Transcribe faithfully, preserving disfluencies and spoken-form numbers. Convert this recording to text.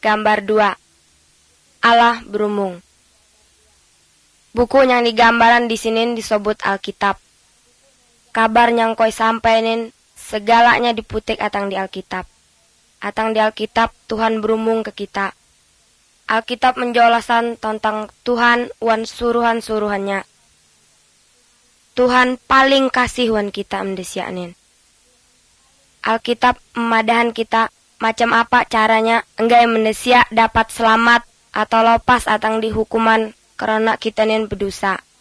Gambar dua. Allah berumung. Buku yang digambaran di sini disebut Alkitab. Kabar yang koi sampainin segalanya diputik atang di Alkitab. Atang di Alkitab Tuhan berumung ke kita. Alkitab menjelasan tentang Tuhan wan suruhan-suruhannya. Tuhan paling kasih wan kita mendesianin. Alkitab memadahan kita macam apa caranya enggak mendesia dapat selamat atau lepas atang di hukuman karena kita nin berdosa.